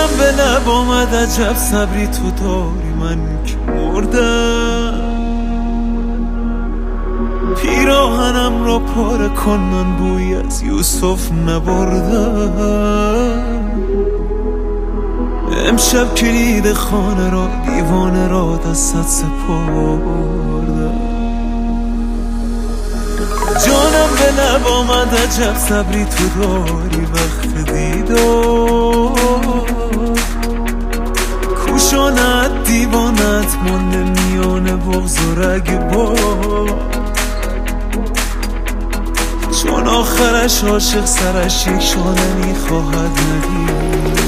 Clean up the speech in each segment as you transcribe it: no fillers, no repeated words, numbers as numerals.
جانم به لب آمد عجب صبری تو داری من که مردم. پیراهنم را پاره کن من بوی از یوسف نبردم. امشب کلید خانه را دیوانه را دستت سپردم. جانم به لب آمد عجب صبری تو داری وقت دیدار. کوشانت دیوانت مانده میان بغض و رگبار. چون آخرش عاشق سرش یک شانه میخواهد ندید.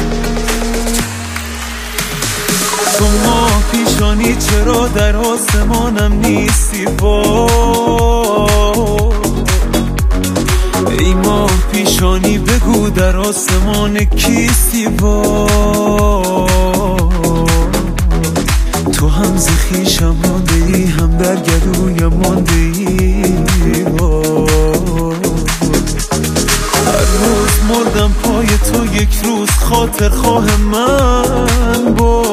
تو ماه پیشانی چرا در آسمانم نیستی ای ماه پیشانی بگو در آسمان کیستی تو هم ز خویشم مانده ای هم در گلویم مانده ای. هر روز مردم پای تو یک روز خاطر خواه من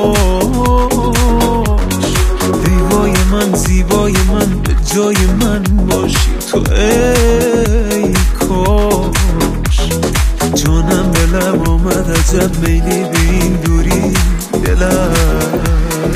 باش. دیوای من زیبای من به جای من باشی تو ای کاش. جانم به لب آمد عجب میلی به این دوری دلت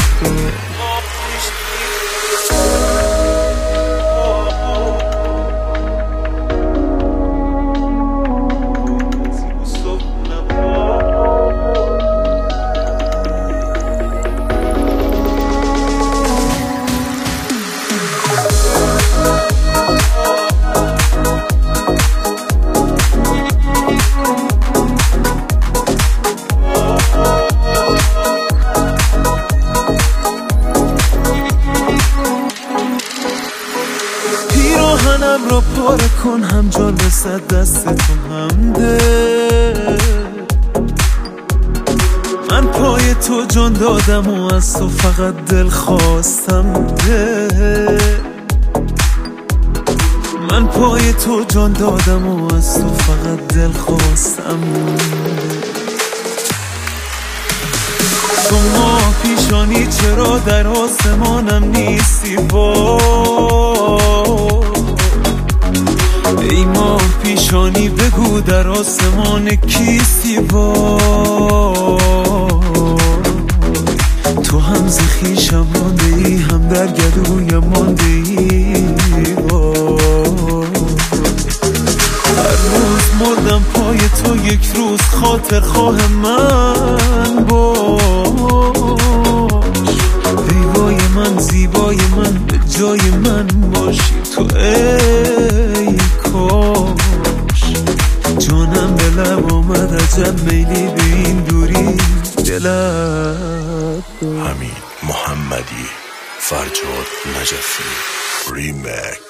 پیراهنم را پاره کن هم جان رسد دست تو هم ده. من پای تو جان دادم و از تو فقط دل خواستم ده. من پای تو جان دادم و از تو فقط دل خواستم. تو ماه پیشانی چرا در آسمانم نیستی ای ماه پیشانی بگو در آسمان کیستی تو هم ز خویشم مانده ای هم در گلویم مانده ای. هر روز مردم پای تو یک روز خاطر خواه من باش. دیوای من زیبای من به جای من باشی تو ای کاش. جانم به لب آمد عجب میلی به این دوری دلت. حمید محمدی، فرجاد نجفی، ریمیک.